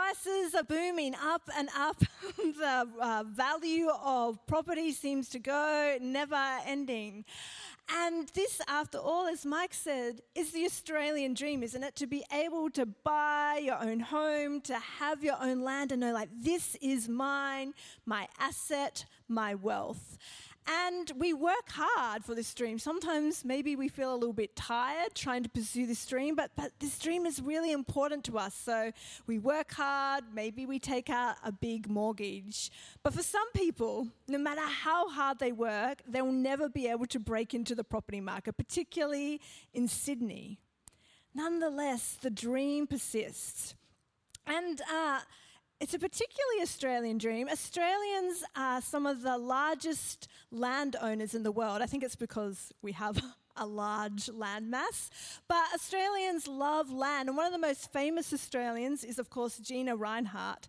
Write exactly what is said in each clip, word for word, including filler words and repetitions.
prices are booming up and up. The uh, value of property seems to go, never ending. And this, after all, as Mike said, is the Australian dream, isn't it? To be able to buy your own home, to have your own land and know, like, this is mine, my asset, my wealth. And we work hard for this dream. Sometimes maybe we feel a little bit tired trying to pursue this dream, but, but this dream is really important to us. So we work hard, maybe we take out a big mortgage. But for some people, no matter how hard they work, they will never be able to break into the property market, particularly in Sydney. Nonetheless, the dream persists. And uh, it's a particularly Australian dream. Australians are some of the largest landowners in the world. I think it's because we have a large land mass. But Australians love land. And one of the most famous Australians is, of course, Gina Rinehart.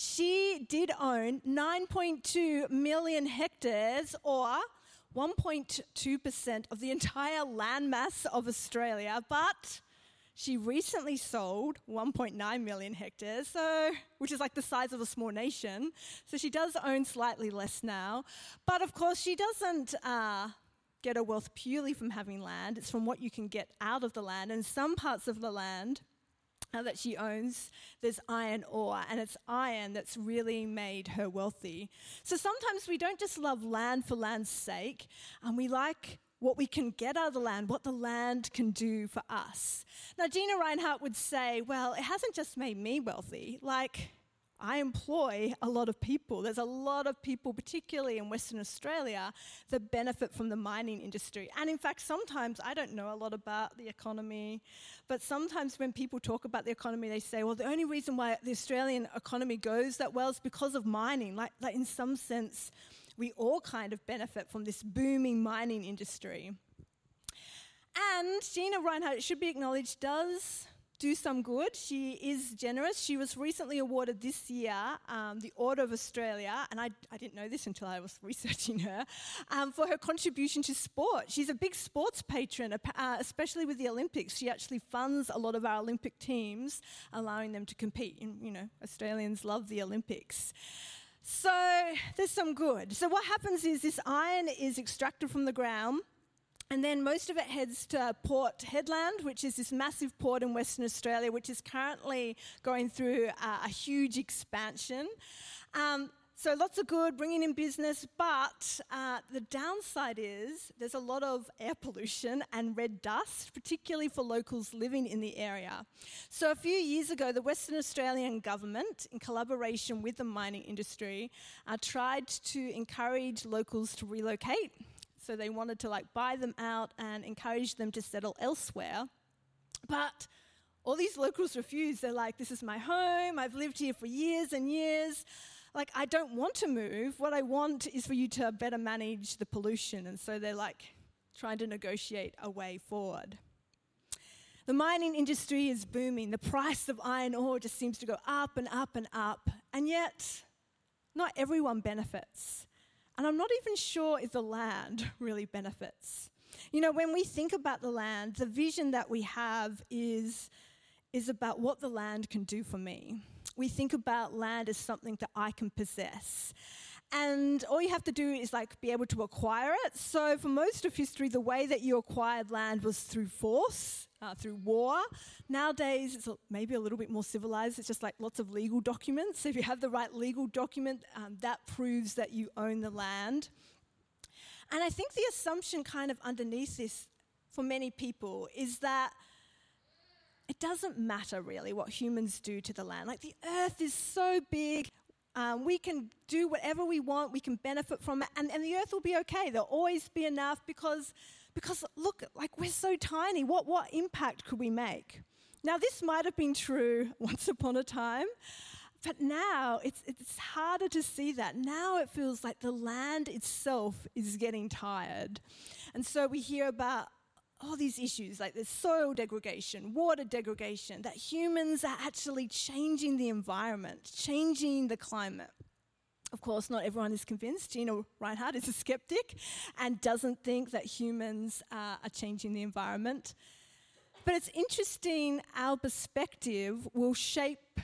She did own nine point two million hectares, or one point two percent of the entire land mass of Australia. But she recently sold one point nine million hectares, so which is like the size of a small nation. So she does own slightly less now. But of course, she doesn't uh, get her wealth purely from having land. It's from what you can get out of the land. And some parts of the land uh, that she owns, there's iron ore, and it's iron that's really made her wealthy. So sometimes we don't just love land for land's sake, and we like what we can get out of the land, what the land can do for us. Now, Gina Rinehart would say, well, it hasn't just made me wealthy. Like, I employ a lot of people. There's a lot of people, particularly in Western Australia, that benefit from the mining industry. And in fact, sometimes I don't know a lot about the economy, but sometimes when people talk about the economy, they say, well, the only reason why the Australian economy goes that well is because of mining. Like, like in some sense, we all kind of benefit from this booming mining industry. And Gina Rinehart, it should be acknowledged, does do some good. She is generous. She was recently awarded this year um, the Order of Australia, and I, I didn't know this until I was researching her, um, for her contribution to sport. She's a big sports patron, uh, especially with the Olympics. She actually funds a lot of our Olympic teams, allowing them to compete. And, you know, Australians love the Olympics. So there's some good. So what happens is this iron is extracted from the ground, and then most of it heads to Port Hedland, which is this massive port in Western Australia, which is currently going through uh, a huge expansion. Um, so lots of good, bringing in business, but uh, the downside is there's a lot of air pollution and red dust, particularly for locals living in the area. So a few years ago, the Western Australian government, in collaboration with the mining industry, uh, tried to encourage locals to relocate. So they wanted to like buy them out and encourage them to settle elsewhere. But all these locals refused. They're like, this is my home. I've lived here for years and years. Like, I don't want to move. What I want is for you to better manage the pollution. And so they're like trying to negotiate a way forward. The mining industry is booming. The price of iron ore just seems to go up and up and up. And yet, not everyone benefits. And I'm not even sure if the land really benefits. You know, when we think about the land, the vision that we have is, is about what the land can do for me. We think about land as something that I can possess. And all you have to do is like be able to acquire it. So for most of history, the way that you acquired land was through force, uh, through war. Nowadays, it's maybe a little bit more civilized. It's just like lots of legal documents. So if you have the right legal document, um, that proves that you own the land. And I think the assumption kind of underneath this for many people is that it doesn't matter really what humans do to the land. Like, the earth is so big, um, we can do whatever we want, we can benefit from it, and, and the earth will be okay. There'll always be enough because, because look, like, we're so tiny. What, what impact could we make? Now, this might have been true once upon a time, but now it's, it's harder to see that. Now it feels like the land itself is getting tired. And so we hear about all these issues, like there's soil degradation, water degradation, that humans are actually changing the environment, changing the climate. Of course, not everyone is convinced. Gina Rinehart is a skeptic and doesn't think that humans uh, are changing the environment. But it's interesting, our perspective will shape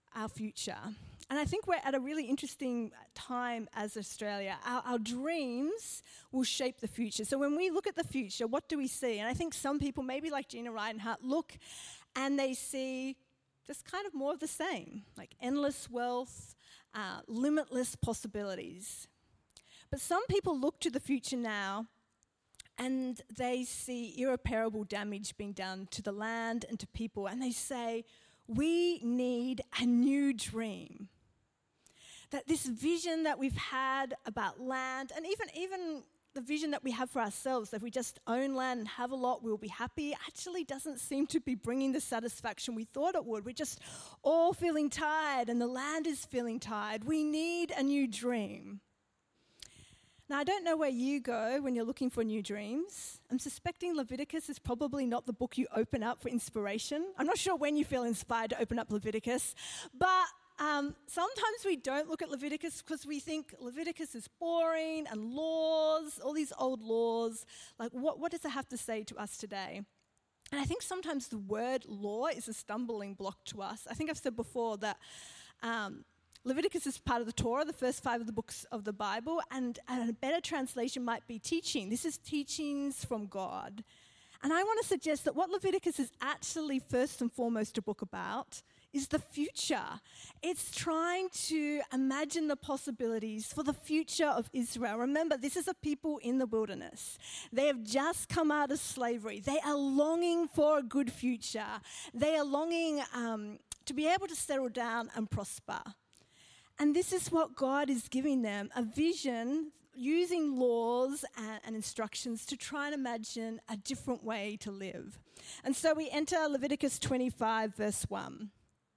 our future. And I think we're at a really interesting time as Australia. Our, our dreams will shape the future. So when we look at the future, what do we see? And I think some people, maybe like Gina Ridenhart, look and they see just kind of more of the same, like endless wealth, uh, limitless possibilities. But some people look to the future now and they see irreparable damage being done to the land and to people, and they say, we need a new dream. That this vision that we've had about land, and even, even the vision that we have for ourselves, that if we just own land and have a lot, we'll be happy, actually doesn't seem to be bringing the satisfaction we thought it would. We're just all feeling tired, and the land is feeling tired. We need a new dream. Now, I don't know where you go when you're looking for new dreams. I'm suspecting Leviticus is probably not the book you open up for inspiration. I'm not sure when you feel inspired to open up Leviticus, but um, sometimes we don't look at Leviticus because we think Leviticus is boring and laws, all these old laws. Like, what, what does it have to say to us today? And I think sometimes the word law is a stumbling block to us. I think I've said before that um, Leviticus is part of the Torah, the first five of the books of the Bible, and, and a better translation might be teaching. This is teachings from God. And I want to suggest that what Leviticus is actually first and foremost a book about is the future. It's trying to imagine the possibilities for the future of Israel. Remember, this is a people in the wilderness. They have just come out of slavery. They are longing for a good future. They are longing um, to be able to settle down and prosper. And this is what God is giving them, a vision using laws and, and instructions to try and imagine a different way to live. And so we enter Leviticus twenty-five, verse one.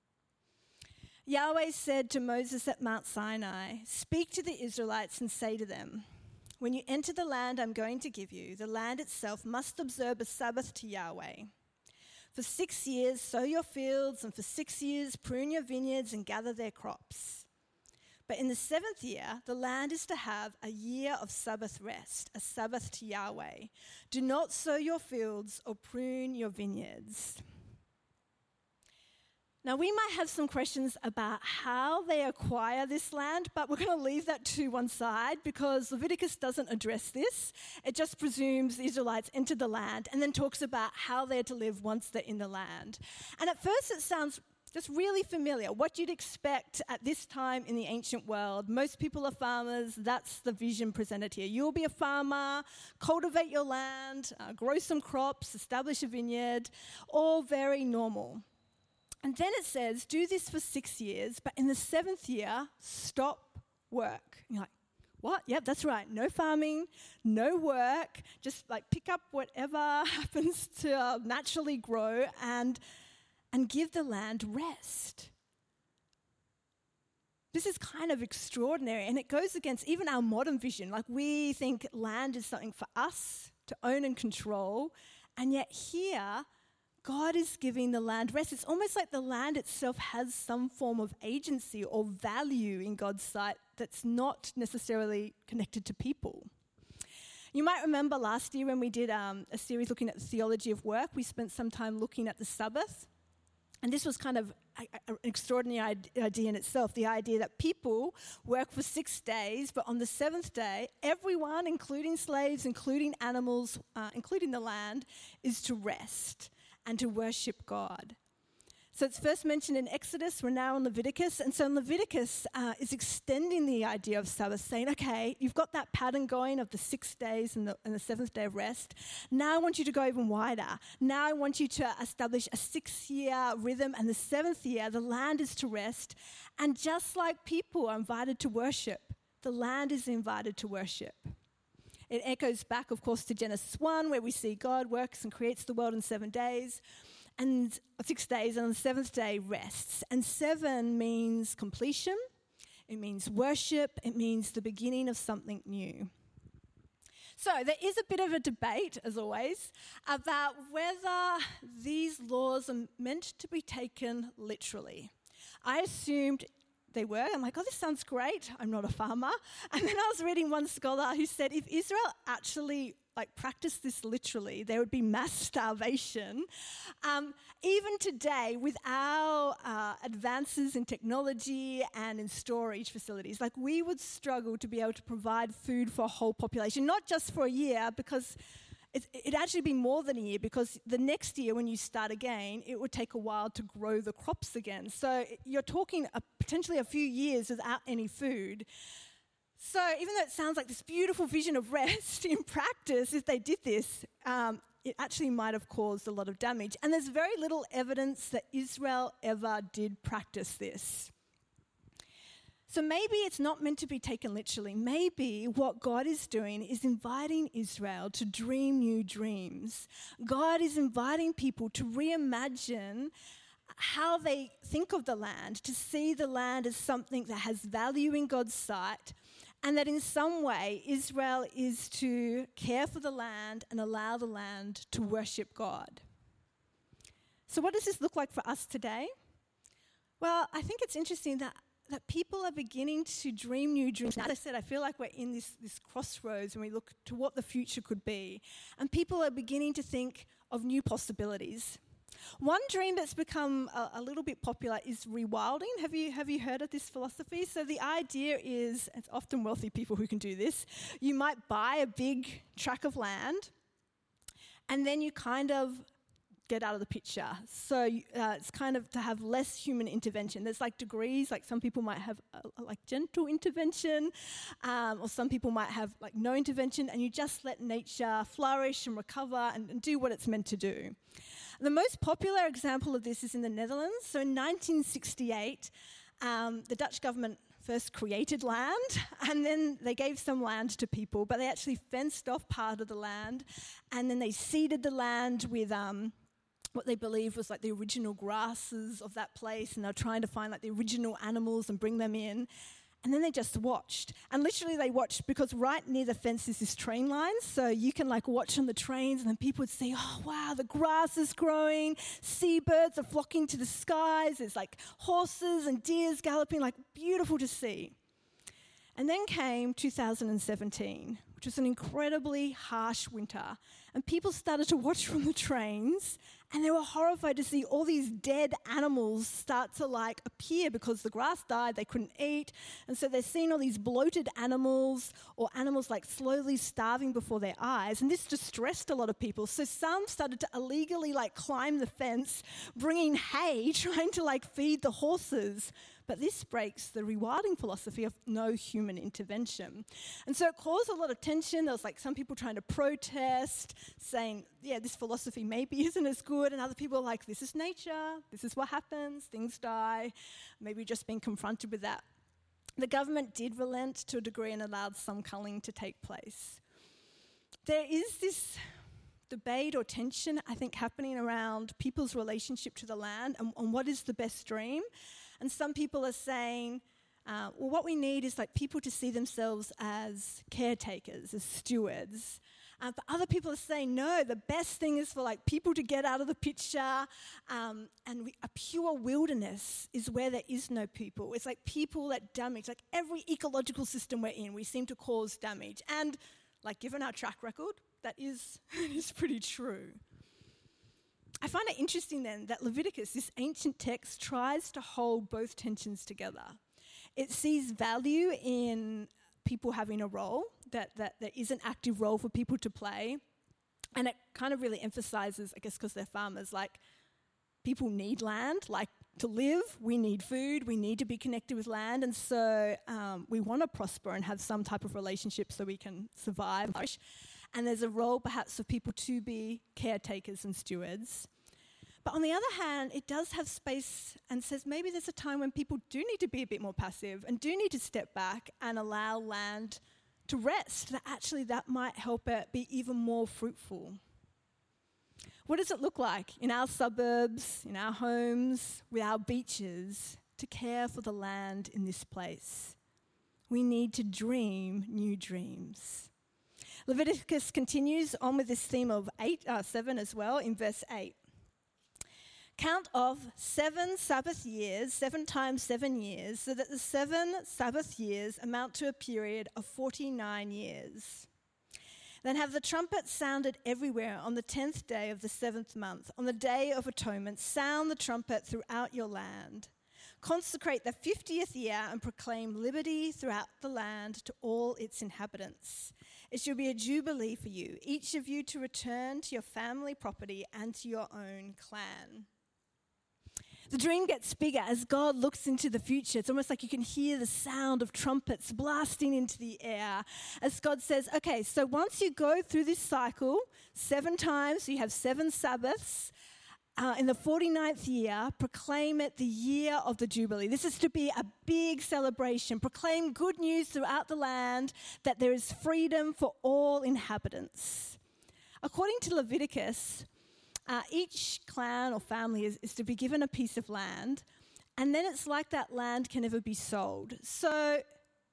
Yahweh said to Moses at Mount Sinai, "Speak to the Israelites and say to them, when you enter the land I'm going to give you, the land itself must observe a Sabbath to Yahweh. For six years sow your fields, and for six years prune your vineyards and gather their crops. But in the seventh year, the land is to have a year of Sabbath rest, a Sabbath to Yahweh. Do not sow your fields or prune your vineyards." Now, we might have some questions about how they acquire this land, but we're going to leave that to one side because Leviticus doesn't address this. It just presumes the Israelites entered the land and then talks about how they're to live once they're in the land. And at first it sounds just really familiar, what you'd expect at this time in the ancient world. Most people are farmers. That's the vision presented here. You'll be a farmer, cultivate your land, uh, grow some crops, establish a vineyard, all very normal. And then it says, do this for six years, but in the seventh year, stop work. You're like, what? Yep, that's right. No farming, no work. Just like pick up whatever happens to uh, naturally grow and and give the land rest. This is kind of extraordinary, and it goes against even our modern vision. Like, we think land is something for us to own and control, and yet here, God is giving the land rest. It's almost like the land itself has some form of agency or value in God's sight that's not necessarily connected to people. You might remember last year when we did um, a series looking at the theology of work, we spent some time looking at the Sabbath. And this was kind of a, a, an extraordinary idea in itself, the idea that people work for six days, but on the seventh day, everyone, including slaves, including animals, uh, including the land, is to rest and to worship God. So it's first mentioned in Exodus, we're now in Leviticus, and so in Leviticus uh, is extending the idea of Sabbath, saying, okay, you've got that pattern going of the six days and the, and the seventh day of rest. Now I want you to go even wider. Now I want you to establish a six-year rhythm, and the seventh year, the land is to rest. And just like people are invited to worship, the land is invited to worship. It echoes back, of course, to Genesis one, where we see God works and creates the world in seven days. And six days, and on the seventh day rests. And seven means completion, it means worship, it means the beginning of something new. So there is a bit of a debate, as always, about whether these laws are meant to be taken literally. I assumed they were. I'm like, oh, this sounds great. I'm not a farmer. And then I was reading one scholar who said if Israel actually like practice this literally, there would be mass starvation. Um, even today, with our uh, advances in technology and in storage facilities, like we would struggle to be able to provide food for a whole population, not just for a year, because it, it'd actually be more than a year, because the next year when you start again, it would take a while to grow the crops again. So you're talking a, potentially a few years without any food. So even though it sounds like this beautiful vision of rest, in practice, if they did this, um, it actually might have caused a lot of damage. And there's very little evidence that Israel ever did practice this. So maybe it's not meant to be taken literally. Maybe what God is doing is inviting Israel to dream new dreams. God is inviting people to reimagine how they think of the land, to see the land as something that has value in God's sight, and that in some way Israel is to care for the land and allow the land to worship God. So what does this look like for us today? Well, I think it's interesting that, that people are beginning to dream new dreams. As I said, I feel like we're in this, this crossroads when we look to what the future could be. And people are beginning to think of new possibilities. One dream that's become a, a little bit popular is rewilding. Have you have you heard of this philosophy? So the idea is, it's often wealthy people who can do this, you might buy a big tract of land and then you kind of get out of the picture. So uh, it's kind of to have less human intervention. There's like degrees, like some people might have a, a, like gentle intervention, um, or some people might have like no intervention, and you just let nature flourish and recover and, and do what it's meant to do. The most popular example of this is in the Netherlands. So in nineteen sixty-eight, um, the Dutch government first created land, and then they gave some land to people, but they actually fenced off part of the land, and then they seeded the land with um, what they believed was like the original grasses of that place, and they're trying to find like the original animals and bring them in. And then they just watched. And literally they watched because right near the fence is this train line. So you can like watch on the trains, and then people would say, oh, wow, the grass is growing. Seabirds are flocking to the skies. There's like horses and deers galloping, like beautiful to see. And then came two thousand seventeen, which was an incredibly harsh winter. And people started to watch from the trains, and they were horrified to see all these dead animals start to like appear because the grass died, they couldn't eat. And so they're seeing all these bloated animals, or animals like slowly starving before their eyes. And this distressed a lot of people. So some started to illegally like climb the fence, bringing hay, trying to like feed the horses. But this breaks the rewilding philosophy of no human intervention. And so it caused a lot of tension. There was like some people trying to protest, saying, yeah, this philosophy maybe isn't as good. And other people are like, this is nature. This is what happens. Things die. Maybe just being confronted with that. The government did relent to a degree and allowed some culling to take place. There is this debate or tension, I think, happening around people's relationship to the land and, and what is the best dream. And some people are saying, uh, well, what we need is like people to see themselves as caretakers, as stewards. Uh, but other people are saying, no, the best thing is for like people to get out of the picture, um, and we, a pure wilderness is where there is no people. It's like people that damage, like every ecological system we're in, we seem to cause damage. And like given our track record, that is, is pretty true. I find it interesting then that Leviticus, this ancient text, tries to hold both tensions together. It sees value in people having a role, that, that there is an active role for people to play. And it kind of really emphasizes, I guess because they're farmers, like people need land, like to live, we need food, we need to be connected with land. And so um, we want to prosper and have some type of relationship so we can survive. And there's a role perhaps for people to be caretakers and stewards. But on the other hand, it does have space and says maybe there's a time when people do need to be a bit more passive and do need to step back and allow land to rest, that actually that might help it be even more fruitful. What does it look like in our suburbs, in our homes, with our beaches, to care for the land in this place? We need to dream new dreams. Leviticus continues on with this theme of eight, uh, seven as well in verse eight. Count off seven Sabbath years, seven times seven years, so that the seven Sabbath years amount to a period of forty-nine years. Then have the trumpet sounded everywhere on the tenth day of the seventh month. On the day of atonement, sound the trumpet throughout your land. Consecrate the fiftieth year and proclaim liberty throughout the land to all its inhabitants. It shall be a jubilee for you, each of you to return to your family property and to your own clan. The dream gets bigger as God looks into the future. It's almost like you can hear the sound of trumpets blasting into the air as God says, okay, so once you go through this cycle seven times, so you have seven Sabbaths, uh, in the forty-ninth year, proclaim it the year of the Jubilee. This is to be a big celebration. Proclaim good news throughout the land that there is freedom for all inhabitants. According to Leviticus, Uh, each clan or family is, is to be given a piece of land, and then it's like that land can never be sold. So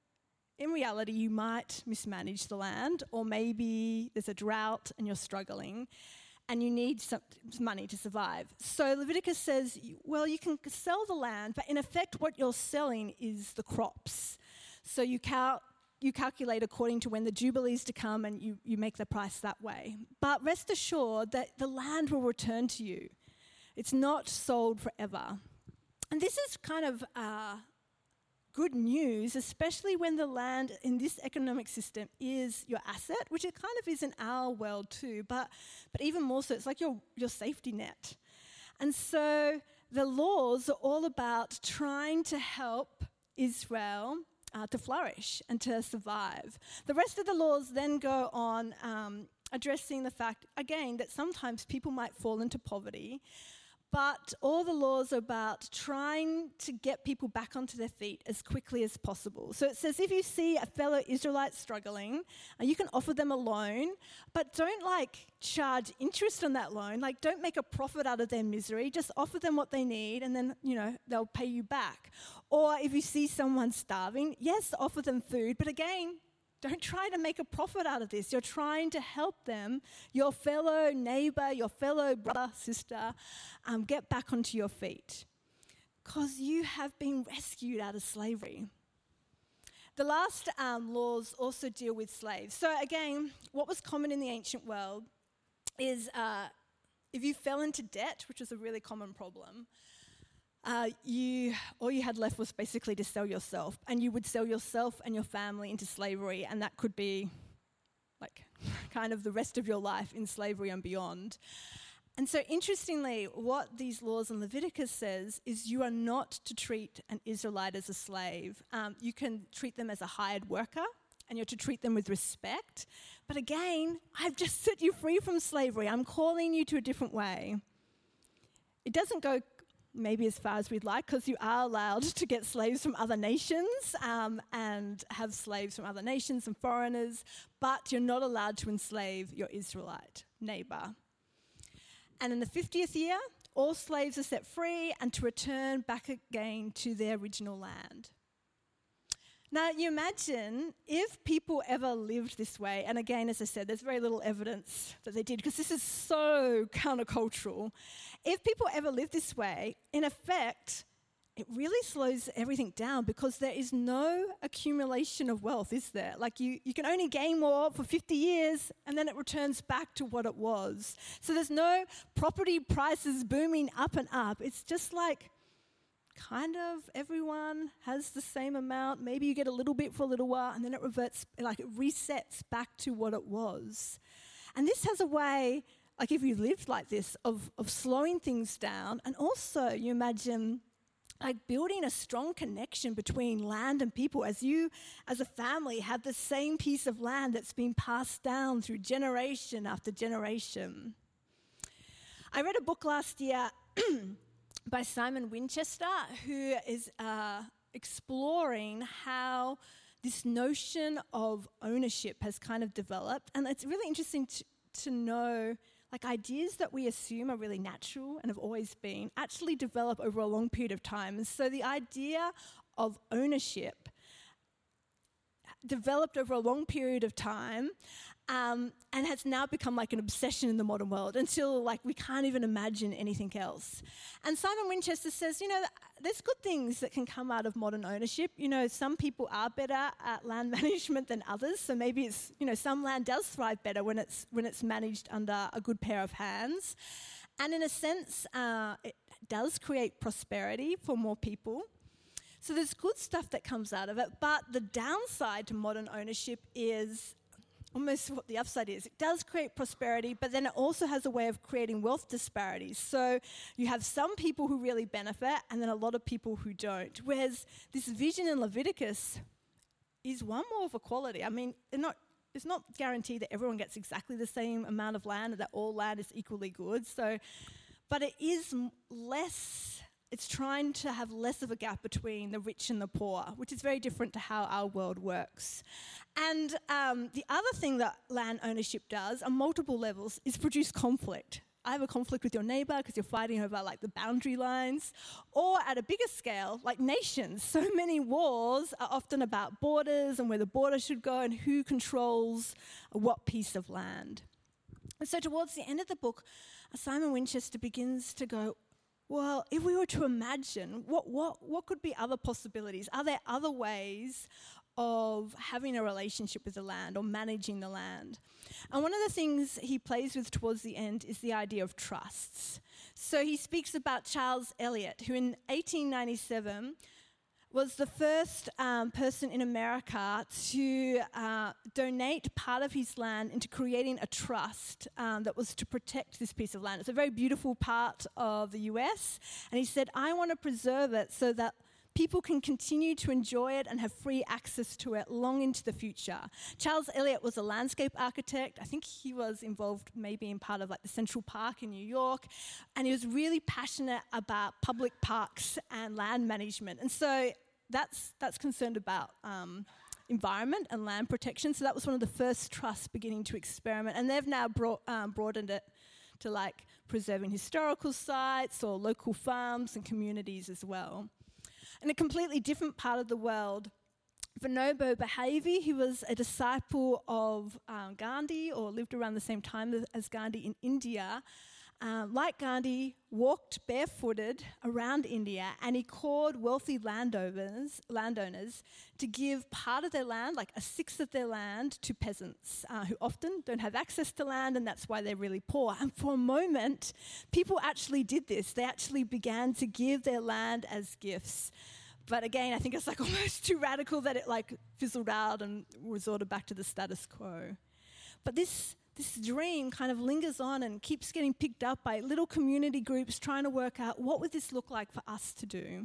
in reality, you might mismanage the land, or maybe there's a drought and you're struggling and you need some money to survive. So Leviticus says, well, you can sell the land, but in effect what you're selling is the crops. So you cal- You calculate according to when the Jubilee's to come, and you, you make the price that way. But rest assured that the land will return to you. It's not sold forever. And this is kind of uh, good news, especially when the land in this economic system is your asset, which it kind of is in our world too, but, but even more so, it's like your, your safety net. And so the laws are all about trying to help Israel Uh, to flourish and to survive. The rest of the laws then go on um, addressing the fact, again, that sometimes people might fall into poverty, but all the laws are about trying to get people back onto their feet as quickly as possible. So it says if you see a fellow Israelite struggling, uh, you can offer them a loan, but don't like charge interest on that loan. Like don't make a profit out of their misery. Just offer them what they need, and then, you know, they'll pay you back. Or if you see someone starving, yes, offer them food, but again, don't try to make a profit out of this. You're trying to help them, your fellow neighbor, your fellow brother, sister, um, get back onto your feet. Because you have been rescued out of slavery. The last um, laws also deal with slaves. So again, what was common in the ancient world is uh, if you fell into debt, which was a really common problem, Uh, you all you had left was basically to sell yourself, and you would sell yourself and your family into slavery, and that could be like kind of the rest of your life in slavery and beyond. And so interestingly, what these laws in Leviticus says is you are not to treat an Israelite as a slave. Um, you can treat them as a hired worker, and you're to treat them with respect. But again, I've just set you free from slavery. I'm calling you to a different way. It doesn't go maybe as far as we'd like, because you are allowed to get slaves from other nations um, and have slaves from other nations and foreigners, but you're not allowed to enslave your Israelite neighbor. And in the fiftieth year, all slaves are set free and to return back again to their original land. Now, you imagine if people ever lived this way, and again, as I said, there's very little evidence that they did, because this is so countercultural. If people ever lived this way, in effect, it really slows everything down, because there is no accumulation of wealth, is there? Like you, you can only gain more for fifty years, and then it returns back to what it was. So there's no property prices booming up and up. It's just like kind of everyone has the same amount. Maybe you get a little bit for a little while, and then it reverts, like it resets back to what it was. And this has a way, like if you lived like this, of, of slowing things down. And also you imagine like building a strong connection between land and people, as you as a family have the same piece of land that's been passed down through generation after generation. I read a book last year by Simon Winchester, who is uh, exploring how this notion of ownership has kind of developed. And it's really interesting to, to know, like ideas that we assume are really natural and have always been, actually develop over a long period of time. And so the idea of ownership developed over a long period of time, um, and has now become like an obsession in the modern world until like we can't even imagine anything else. And Simon Winchester says, you know, there's good things that can come out of modern ownership. You know, some people are better at land management than others, so maybe it's, you know, some land does thrive better when it's when it's managed under a good pair of hands. And in a sense, uh, it does create prosperity for more people. So there's good stuff that comes out of it, but the downside to modern ownership is almost what the upside is. It does create prosperity, but then it also has a way of creating wealth disparities. So you have some people who really benefit and then a lot of people who don't. Whereas this vision in Leviticus is one more of equality. I mean, they're not, it's not guaranteed that everyone gets exactly the same amount of land, that all land is equally good. So, but it is m- less, it's trying to have less of a gap between the rich and the poor, which is very different to how our world works. And um, the other thing that land ownership does on multiple levels is produce conflict. I have a conflict with your neighbour because you're fighting over like the boundary lines, or at a bigger scale, like nations. So many wars are often about borders and where the border should go and who controls what piece of land. And so towards the end of the book, Simon Winchester begins to go, well, if we were to imagine, what, what, what could be other possibilities? Are there other ways of having a relationship with the land or managing the land? And one of the things he plays with towards the end is the idea of trusts. So he speaks about Charles Eliot, who in eighteen ninety-seven was the first um, person in America to uh, donate part of his land into creating a trust um, that was to protect this piece of land. It's a very beautiful part of the U S, and he said, I want to preserve it so that people can continue to enjoy it and have free access to it long into the future. Charles Eliot was a landscape architect. I think he was involved maybe in part of like the Central Park in New York, and he was really passionate about public parks and land management. And so that's that's concerned about um, environment and land protection. So that was one of the first trusts beginning to experiment, and they've now brought, um, broadened it to like preserving historical sites or local farms and communities as well. In a completely different part of the world, Vinoba Bhave, he was a disciple of um, Gandhi, or lived around the same time as Gandhi in India. Um, like Gandhi, walked barefooted around India, and he called wealthy landowners, landowners to give part of their land, like a sixth of their land, to peasants uh, who often don't have access to land, and that's why they're really poor. And for a moment, people actually did this. They actually began to give their land as gifts. But again, I think it's like almost too radical that it like fizzled out and resorted back to the status quo. But this This dream kind of lingers on and keeps getting picked up by little community groups trying to work out what would this look like for us to do.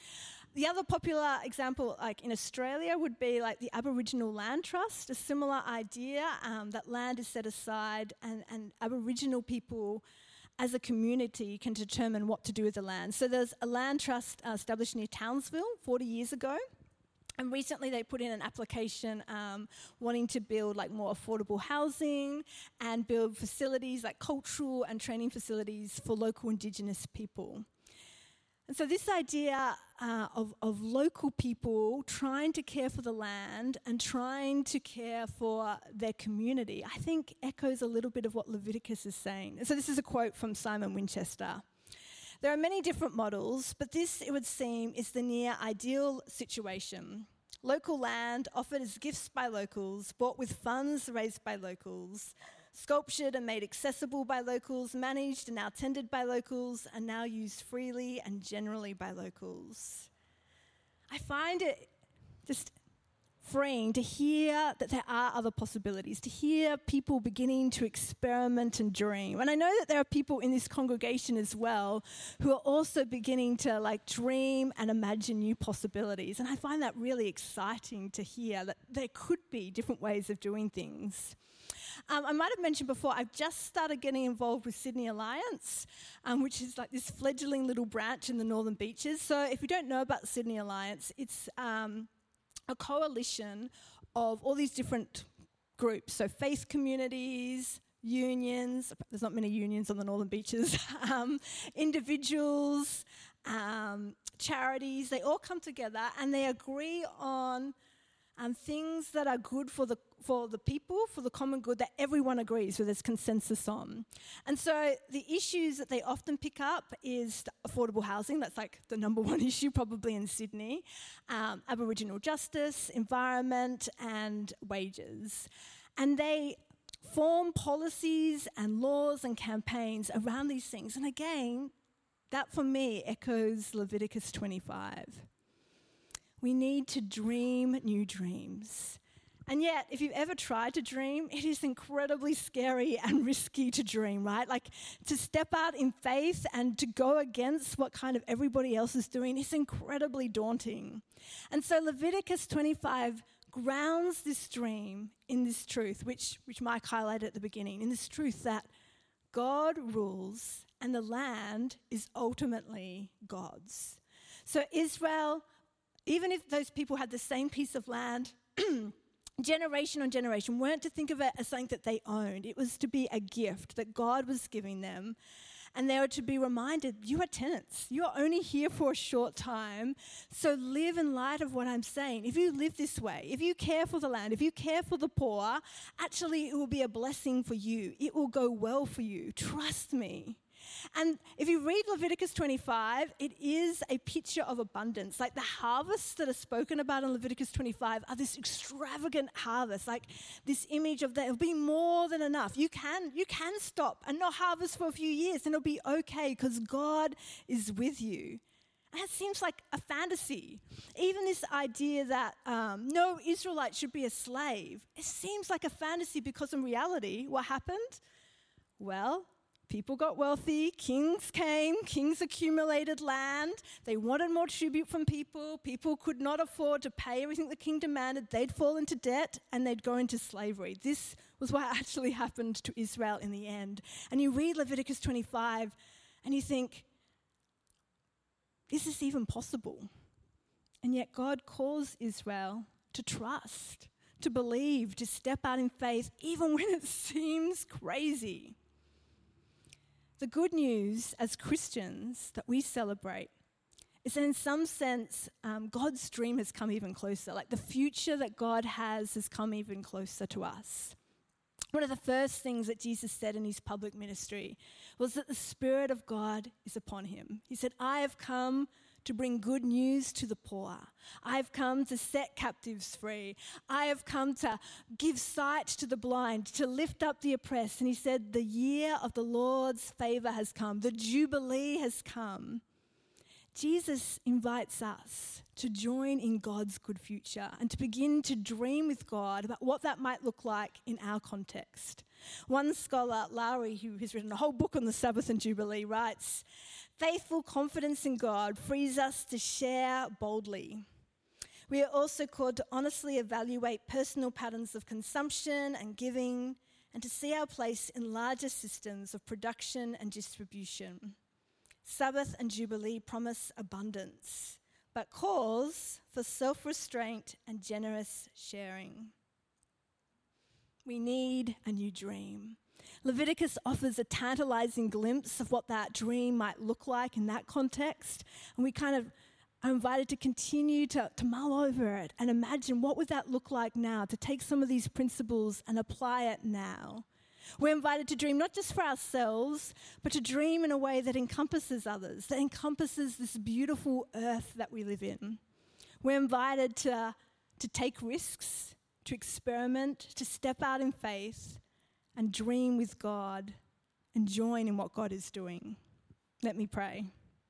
The other popular example, like in Australia, would be like the Aboriginal Land Trust, a similar idea um, that land is set aside and, and Aboriginal people as a community can determine what to do with the land. So there's a land trust uh, established near Townsville forty years ago. And recently they put in an application um, wanting to build like more affordable housing and build facilities like cultural and training facilities for local Indigenous people. And so this idea uh, of, of local people trying to care for the land and trying to care for their community, I think echoes a little bit of what Leviticus is saying. And so this is a quote from Simon Winchester. There are many different models, but this, it would seem, is the near ideal situation. Local land offered as gifts by locals, bought with funds raised by locals, sculptured and made accessible by locals, managed and now tended by locals, and now used freely and generally by locals. I find it just freeing to hear that there are other possibilities, to hear people beginning to experiment and dream. And I know that there are people in this congregation as well who are also beginning to like dream and imagine new possibilities. And I find that really exciting to hear that there could be different ways of doing things. Um, I might have mentioned before, I've just started getting involved with Sydney Alliance, um, which is like this fledgling little branch in the Northern Beaches. So if you don't know about Sydney Alliance, it's um, a coalition of all these different groups, so faith communities, unions, there's not many unions on the Northern Beaches, um, individuals, um, charities, they all come together and they agree on um, things that are good for the for the people, for the common good, that everyone agrees with, there's consensus on. And so the issues that they often pick up is affordable housing. That's like the number one issue probably in Sydney. Um, Aboriginal justice, environment, and wages. And they form policies and laws and campaigns around these things. And again, that for me echoes Leviticus twenty-five. We need to dream new dreams. And yet, if you've ever tried to dream, it is incredibly scary and risky to dream, right? Like, to step out in faith and to go against what kind of everybody else is doing is incredibly daunting. And so Leviticus twenty-five grounds this dream in this truth, which, which Mike highlighted at the beginning, in this truth that God rules and the land is ultimately God's. So Israel, even if those people had the same piece of land, generation on generation, weren't to think of it as something that they owned. It was to be a gift that God was giving them. And they were to be reminded, you are tenants. You are only here for a short time. So live in light of what I'm saying. If you live this way, if you care for the land, if you care for the poor, actually it will be a blessing for you. It will go well for you. Trust me. And if you read Leviticus twenty-five, it is a picture of abundance. Like the harvests that are spoken about in Leviticus twenty-five are this extravagant harvest, like this image of that it'll be more than enough. You can, you can stop and not harvest for a few years and it'll be okay because God is with you. And it seems like a fantasy. Even this idea that um, no Israelite should be a slave, it seems like a fantasy because in reality, what happened? Well, people got wealthy, kings came, kings accumulated land, they wanted more tribute from people, people could not afford to pay everything the king demanded, they'd fall into debt and they'd go into slavery. This was what actually happened to Israel in the end. And you read Leviticus twenty-five and you think, is this even possible? And yet God calls Israel to trust, to believe, to step out in faith, even when it seems crazy. The good news as Christians that we celebrate is that in some sense, um, God's dream has come even closer. Like the future that God has has come even closer to us. One of the first things that Jesus said in his public ministry was that the Spirit of God is upon him. He said, I have come to bring good news to the poor. I have come to set captives free. I have come to give sight to the blind, to lift up the oppressed. And he said, the year of the Lord's favor has come. The Jubilee has come. Jesus invites us to join in God's good future and to begin to dream with God about what that might look like in our context. One scholar, Lowry, who has written a whole book on the Sabbath and Jubilee, writes, faithful confidence in God frees us to share boldly. We are also called to honestly evaluate personal patterns of consumption and giving and to see our place in larger systems of production and distribution. Sabbath and Jubilee promise abundance, but calls for self-restraint and generous sharing. We need a new dream. Leviticus offers a tantalizing glimpse of what that dream might look like in that context. And we kind of are invited to continue to, to mull over it and imagine what would that look like now, to take some of these principles and apply it now. We're invited to dream not just for ourselves, but to dream in a way that encompasses others, that encompasses this beautiful earth that we live in. We're invited to, to take risks, to experiment, to step out in faith, and dream with God and join in what God is doing. Let me pray.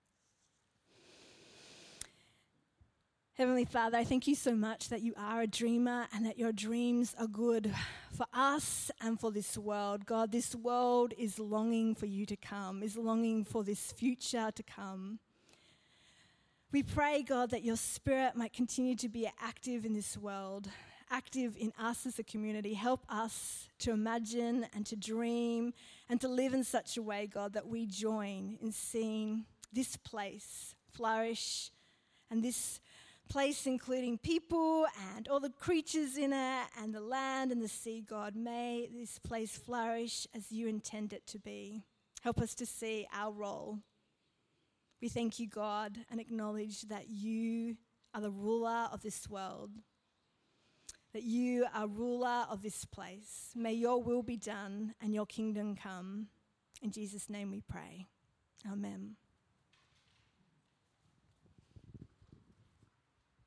Heavenly Father, I thank you so much that you are a dreamer and that your dreams are good for us and for this world. God, this world is longing for you to come, is longing for this future to come. We pray, God, that your Spirit might continue to be active in this world, active in us as a community. Help us to imagine and to dream and to live in such a way, God, that we join in seeing this place flourish and this place, including people and all the creatures in it and the land and the sea, God. May this place flourish as you intend it to be. Help us to see our role. We thank you, God, and acknowledge that you are the ruler of this world. that you are ruler of this place. May your will be done and your kingdom come. In Jesus' name we pray. Amen.